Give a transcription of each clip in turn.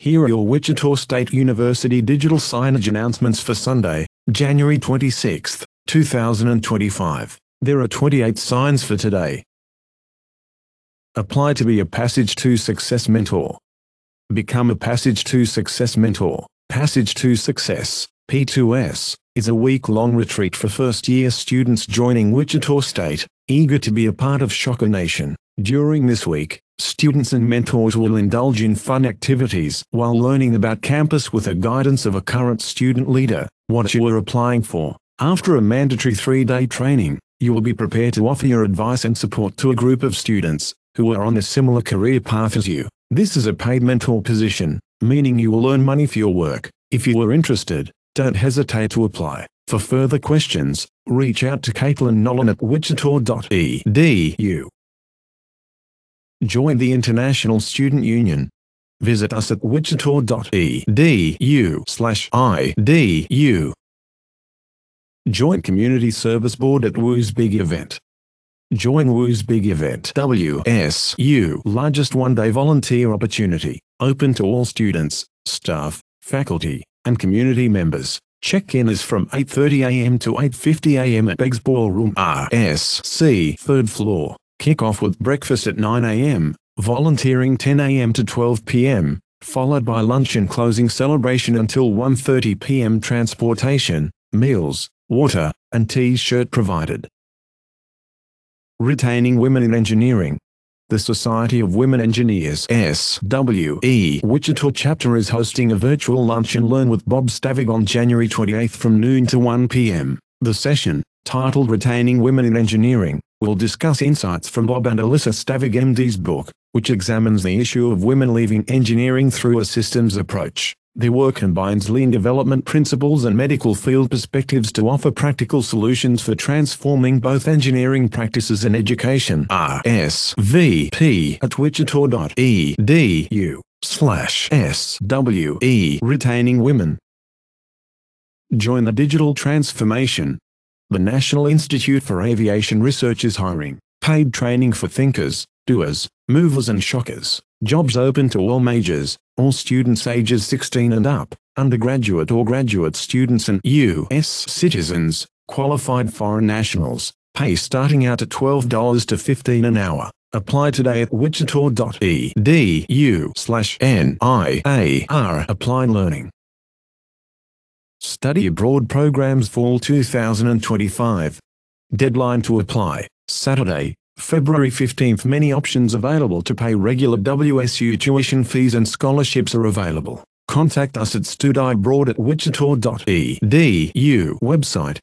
Here are your Wichita State University digital signage announcements for Sunday, January 26, 2025. There are 28 signs for today. Apply to be a Passage to Success Mentor. Become a Passage to Success Mentor. Passage to Success, P2S, is a week-long retreat for first-year students joining Wichita State, eager to be a part of Shocker Nation. During this week, students and mentors will indulge in fun activities while learning about campus with the guidance of a current student leader, what you are applying for. After a mandatory 3-day training, you will be prepared to offer your advice and support to a group of students who are on a similar career path as you. This is a paid mentor position, meaning you will earn money for your work. If you are interested, don't hesitate to apply. For further questions, reach out to Caitlin Nolan at wichita.edu. Join the International Student Union. Visit us at wichita.edu/IDU. Join Community Service Board at WU's Big Event. Join WU's Big Event, WSU, largest one-day volunteer opportunity, open to all students, staff, faculty, and community members. Check-in is from 8:30 a.m. to 8:50 a.m. at Beggs Ballroom RSC, 3rd floor. Kick-off with breakfast at 9 a.m., volunteering 10 a.m. to 12 p.m., followed by lunch and closing celebration until 1:30 p.m. Transportation, meals, water, and T-shirt provided. Retaining Women in Engineering. The Society of Women Engineers SWE Wichita chapter is hosting a virtual lunch and learn with Bob Stavig on January 28 from noon to 1 p.m. The session, titled Retaining Women in Engineering, will discuss insights from Bob and Alyssa Stavig MD's book, which examines the issue of women leaving engineering through a systems approach. Their work combines lean development principles and medical field perspectives to offer practical solutions for transforming both engineering practices and education. RSVP at wichita.edu/SWE Retaining Women. Join the digital transformation. The National Institute for Aviation Research is hiring paid training for thinkers, doers, movers and shockers. Jobs open to all majors, all students ages 16 and up, undergraduate or graduate students and U.S. citizens, qualified foreign nationals. Pay starting out at $12 to $15 an hour. Apply today at wichita.edu/NIAR. Apply Learning. Study Abroad Programs Fall 2025. Deadline to apply, Saturday, February 15. Many options available to pay regular WSU tuition fees and scholarships are available. Contact us at studyabroad at wichita.edu. Website,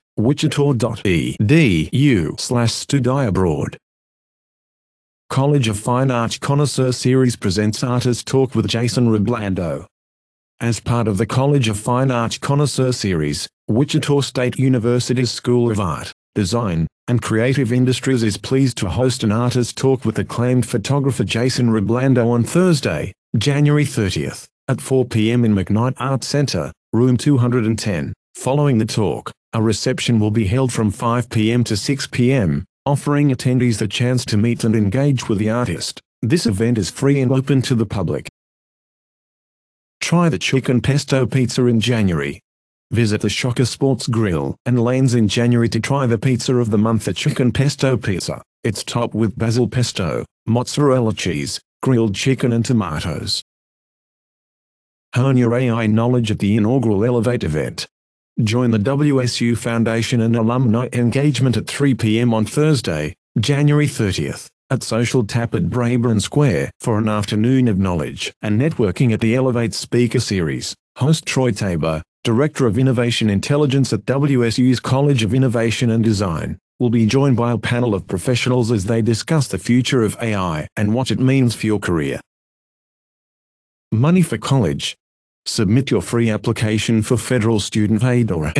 wichita.edu/studyabroad. College of Fine Arts Connoisseur Series presents Artist Talk with Jason Reblando. As part of the College of Fine Arts Connoisseur Series, Wichita State University's School of Art, Design, and Creative Industries is pleased to host an artist talk with acclaimed photographer Jason Reblando on Thursday, January 30, at 4 p.m. in McKnight Arts Center, room 210. Following the talk, a reception will be held from 5 p.m. to 6 p.m., offering attendees the chance to meet and engage with the artist. This event is free and open to the public. Try the Chicken Pesto Pizza in January. Visit the Shocker Sports Grill and Lanes in January to try the pizza of the month, the Chicken Pesto Pizza. It's topped with basil pesto, mozzarella cheese, grilled chicken and tomatoes. Hone your AI knowledge at the inaugural Elevate event. Join the WSU Foundation and Alumni Engagement at 3 p.m. on Thursday, January 30, at Social Tap at Braeburn Square for an afternoon of knowledge and networking at the Elevate Speaker Series. Host Troy Tabor, Director of Innovation Intelligence at WSU's College of Innovation and Design, will be joined by a panel of professionals as they discuss the future of AI and what it means for your career. Money for college. Submit your free application for Federal Student Aid or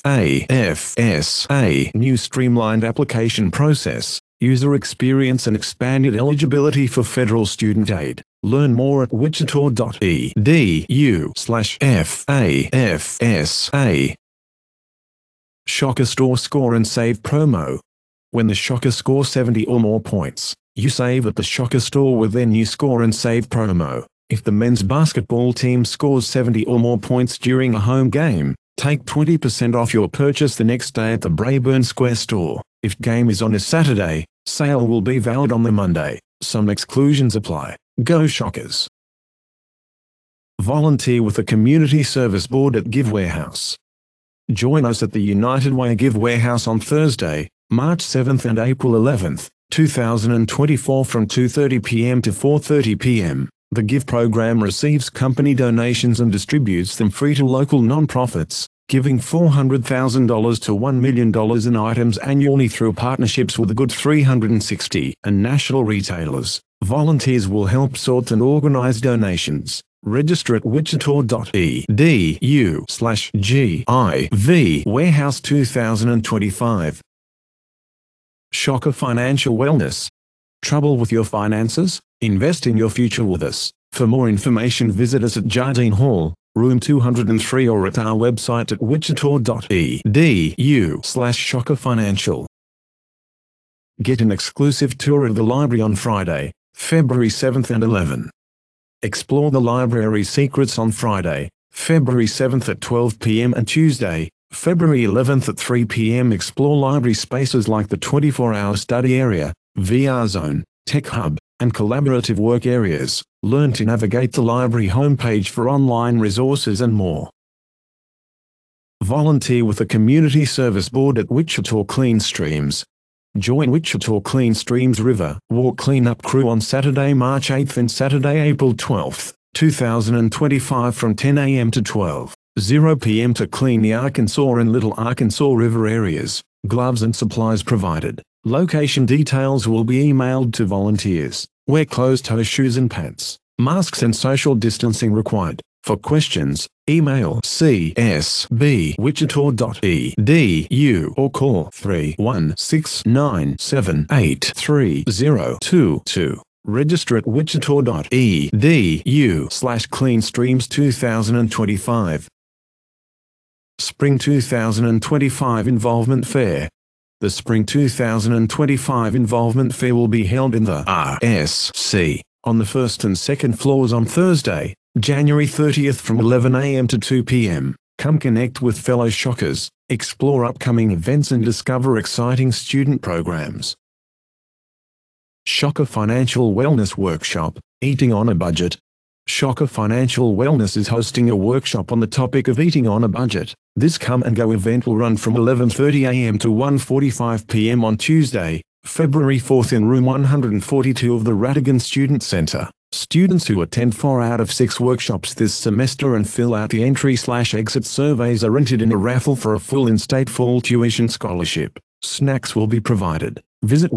FAFSA. New streamlined application process, user experience and expanded eligibility for Federal Student Aid. Learn more at wichita.edu/FAFSA. Shocker Store Score and Save promo. When the Shocker score 70 or more points, you save at the Shocker Store with their new Score and Save promo. If the men's basketball team scores 70 or more points during a home game, take 20% off your purchase the next day at the Braeburn Square store. If game is on a Saturday, sale will be valid on the Monday. Some exclusions apply. Go Shockers! Volunteer with the Community Service Board at Give Warehouse. Join us at the United Way Give Warehouse on Thursday, March 7th and April 11th, 2024 from 2:30 p.m. to 4:30 p.m. The Give program receives company donations and distributes them free to local non-profits, giving $400,000 to $1 million in items annually through partnerships with a good 360 and national retailers. Volunteers will help sort and organize donations. Register at wichita.edu/GIV Warehouse 2025. Shocker Financial Wellness. Trouble with your finances? Invest in your future with us. For more information, visit us at Jardine Hall, room 203, or at our website at wichita.edu/shockerfinancial. Get an exclusive tour of the library on Friday, February 7th and 11th. Explore the library's secrets on Friday, February 7th at 12 p.m. and Tuesday, February 11th at 3 p.m. Explore library spaces like the 24-hour study area, VR zone, tech hub, and collaborative work areas. Learn to navigate the library homepage for online resources and more. Volunteer with the Community Service Board at Wichita Clean Streams. Join Wichita Clean Streams River Walk Cleanup Crew on Saturday, March 8th and Saturday, April 12th, 2025 from 10 a.m. to 12:00 p.m. to clean the Arkansas and Little Arkansas River areas. Gloves and supplies provided. Location details will be emailed to volunteers. Wear closed-toe shoes and pants. Masks and social distancing required. For questions, email csb@wichita.edu or call 316-978-3022. Register at wichita.edu/cleanstreams 2025. Spring 2025 Involvement Fair. The Spring 2025 Involvement Fair will be held in the RSC on the first and second floors on Thursday, January 30th from 11 a.m. to 2 p.m. Come connect with fellow Shockers, explore upcoming events and discover exciting student programs. Shocker Financial Wellness Workshop, Eating on a Budget. Shocker Financial Wellness is hosting a workshop on the topic of eating on a budget. This come-and-go event will run from 11:30 a.m. to 1:45 p.m. on Tuesday, February 4th in room 142 of the Radigan Student Center. Students who attend 4 out of 6 workshops this semester and fill out the entry/exit surveys are entered in a raffle for a full in-state fall tuition scholarship. Snacks will be provided. Visit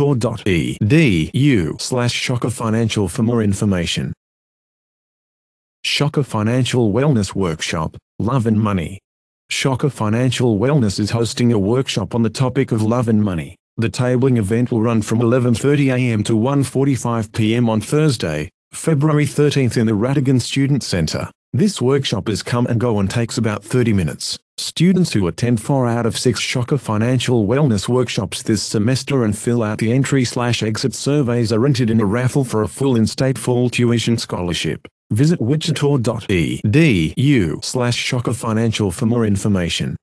wichita.edu/shockerfinancial for more information. Shocker Financial Wellness Workshop, Love and Money. Shocker Financial Wellness is hosting a workshop on the topic of love and money. The tabling event will run from 11:30 a.m. to 1:45 p.m. on Thursday, February 13th in the Radigan Student Center. This workshop is come and go and takes about 30 minutes. Students who attend 4 out of 6 Shocker Financial Wellness workshops this semester and fill out the entry/exit surveys are entered in a raffle for a full in-state fall tuition scholarship. Visit wichita.edu/shockerfinancial for more information.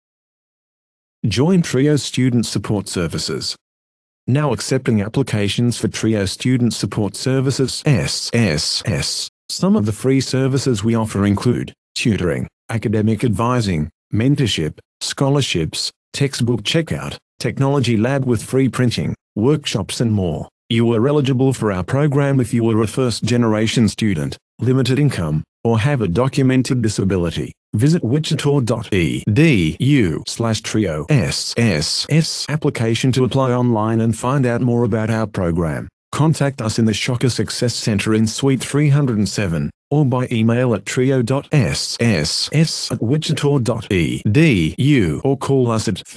Join Trio Student Support Services. Now accepting applications for Trio Student Support Services (SSS). Some of the free services we offer include tutoring, academic advising, mentorship, scholarships, textbook checkout, technology lab with free printing, workshops and more. You are eligible for our program if you are a first-generation student, limited income, or have a documented disability. Visit wichita.edu/trio-SSS application to apply online and find out more about our program. Contact us in the Shocker Success Center in Suite 307, or by email at trio.sss@wichita.edu or call us at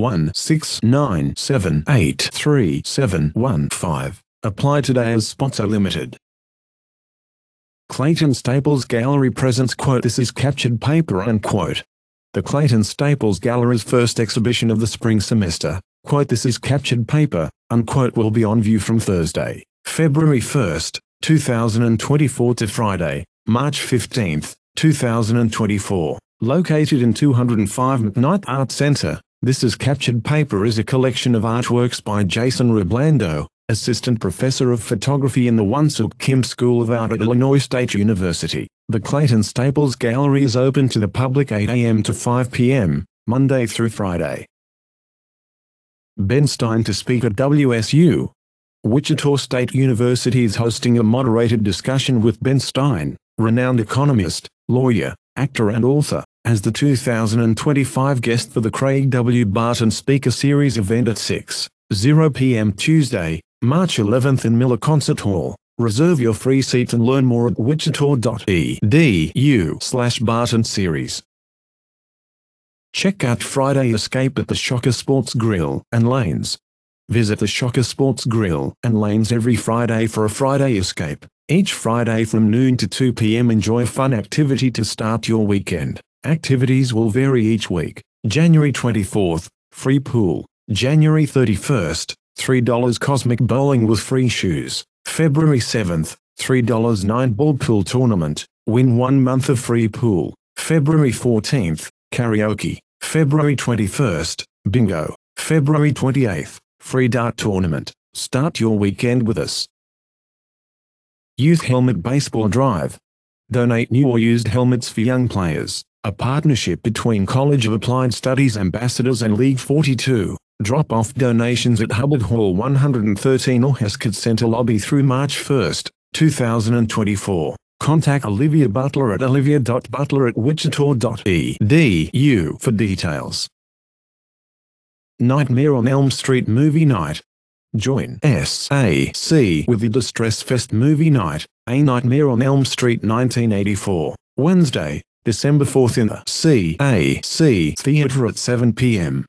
316-978-3715. Apply today as spots are limited. Clayton Staples Gallery presents "This is Captured Paper." The Clayton Staples Gallery's first exhibition of the spring semester, "This is Captured Paper," will be on view from Thursday, February 1st, 2024 to Friday, March 15, 2024. Located in 205 McKnight Art Center, This Is Captured Paper is a collection of artworks by Jason Reblando, Assistant Professor of Photography in the Wonsook Kim School of Art at Illinois State University. The Clayton Staples Gallery is open to the public 8 a.m. to 5 p.m., Monday through Friday. Ben Stein to speak at WSU. Wichita State University is hosting a moderated discussion with Ben Stein, renowned economist, lawyer, actor and author, as the 2025 guest for the Craig W. Barton Speaker Series event at 6:00 p.m. Tuesday, March 11th in Miller Concert Hall. Reserve your free seat and learn more at wichita.edu/Barton Series. Check out Friday Escape at the Shocker Sports Grill and Lanes. Visit the Shocker Sports Grill and Lanes every Friday for a Friday Escape. Each Friday from noon to 2 p.m. enjoy a fun activity to start your weekend. Activities will vary each week. January 24th, free pool. January 31st, $3 Cosmic Bowling with free shoes. February 7th, $3 9-ball pool tournament. Win 1 month of free pool. February 14th, karaoke. February 21st, bingo. February 28th, free dart tournament. Start your weekend with us. Youth Helmet Baseball Drive. Donate new or used helmets for young players. A partnership between College of Applied Studies Ambassadors and League 42. Drop off donations at Hubbard Hall 113 or Heskett Center lobby through March 1, 2024. Contact Olivia Butler at olivia.butler@wichita.edu for details. Nightmare on Elm Street Movie Night. Join SAC with the Distress Fest Movie Night, A Nightmare on Elm Street 1984, Wednesday, December 4th in the CAC Theater at 7 p.m.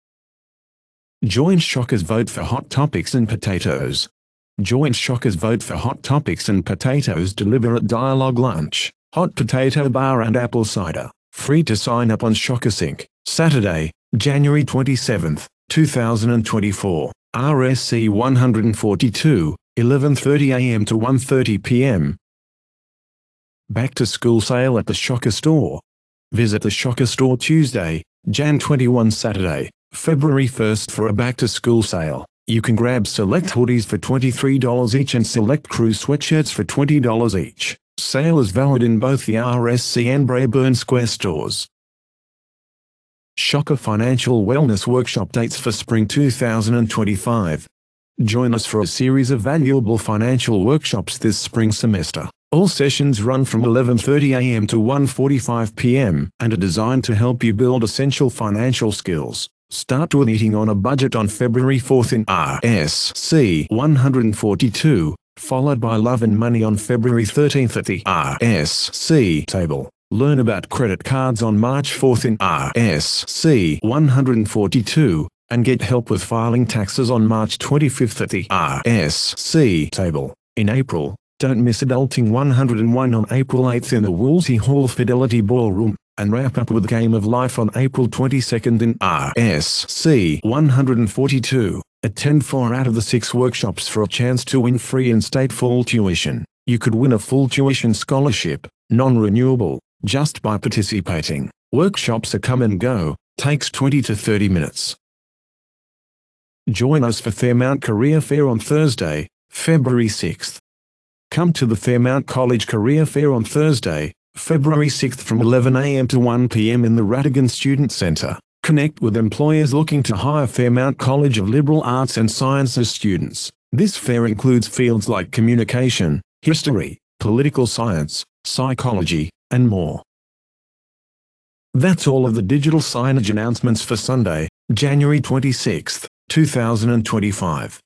Join Shocker's Vote for Hot Topics and Potatoes. Join Shocker's Vote for Hot Topics and Potatoes deliver at Dialogue Lunch, Hot Potato Bar and Apple Cider. Free to sign up on Shocker Sync. Saturday, January 27, 2024. RSC 142, 11:30 a.m. to 1:30 p.m. Back to School Sale at the Shocker Store. Visit the Shocker Store Tuesday, Jan 21 Saturday, February 1st for a back-to-school sale. You can grab select hoodies for $23 each and select crew sweatshirts for $20 each. Sale is valid in both the RSC and Braeburn Square stores. Shocker Financial Wellness Workshop dates for spring 2025. Join us for a series of valuable financial workshops this spring semester. All sessions run from 11:30 a.m. to 1:45 p.m. and are designed to help you build essential financial skills. Start with Eating on a Budget on February 4th in RSC 142, followed by Love and Money on February 13th at the RSC table. Learn about credit cards on March 4th in RSC 142, and get help with filing taxes on March 25th at the RSC table. In April, don't miss Adulting 101 on April 8th in the Woolsey Hall Fidelity Ballroom, and wrap up with Game of Life on April 22nd in RSC 142. Attend 4 out of the 6 workshops for a chance to win free in-state full tuition. You could win a full tuition scholarship, non-renewable, just by participating. Workshops are come and go, takes 20 to 30 minutes. Join us for Fairmount Career Fair on Thursday, February 6th. Come to the Fairmount College Career Fair on Thursday, February 6th from 11 a.m. to 1 p.m. in the Rattigan Student Center. Connect with employers looking to hire Fairmount College of Liberal Arts and Sciences students. This fair includes fields like communication, history, political science, psychology, and more. That's all of the digital signage announcements for Sunday, January 26, 2025.